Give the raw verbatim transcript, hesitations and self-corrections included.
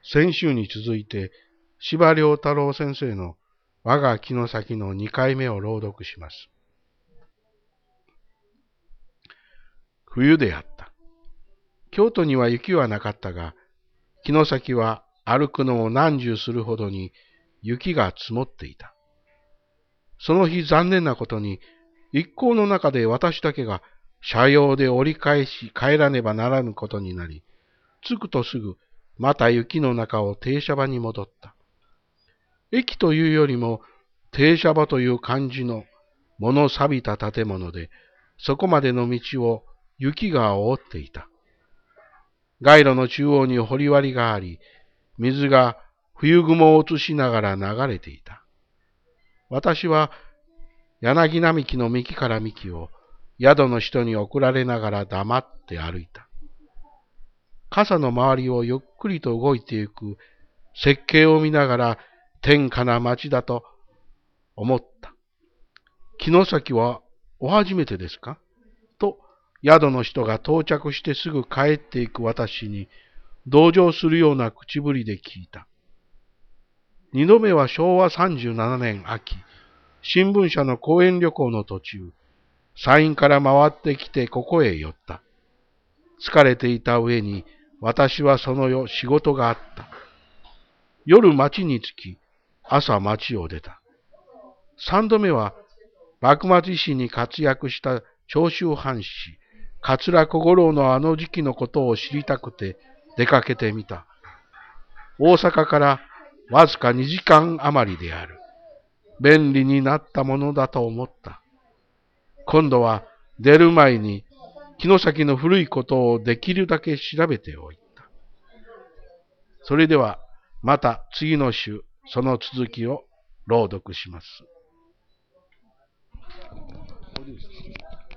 先週に続いて、司馬遼太郎先生の我が城崎のにかいめを朗読します。冬であった。京都には雪はなかったが、城崎は歩くのを難渋するほどに雪が積もっていた。その日残念なことに、一行の中で私だけが車用で折り返し帰らねばならぬことになり、着くとすぐまた雪の中を停車場に戻った。駅というよりも停車場という感じの物錆びた建物で、そこまでの道を雪が覆っていた。街路の中央に掘り割りがあり、水が冬雲を映しながら流れていた。私は柳並木の幹から幹を宿の人に送られながら黙って歩いた。傘の周りをゆっくりと動いてゆく雪景を見ながら天下な町だと思った。城崎はお初めてですかと宿の人が到着してすぐ帰っていく私に同情するような口ぶりで聞いた。二度目はしょうわさんじゅうななねん秋、新聞社の講演旅行の途中、山陰から回ってきてここへ寄った。疲れていた上に、私はその夜仕事があった。夜町に着き、朝町を出た。三度目は、幕末史に活躍した長州藩士、桂小五郎のあの時期のことを知りたくて出かけてみた。大阪からわずかにじかん余りである。便利になったものだと思った。今度は出る前に城崎の古いことをできるだけ調べておいた。それではまた次の週、その続きを朗読します。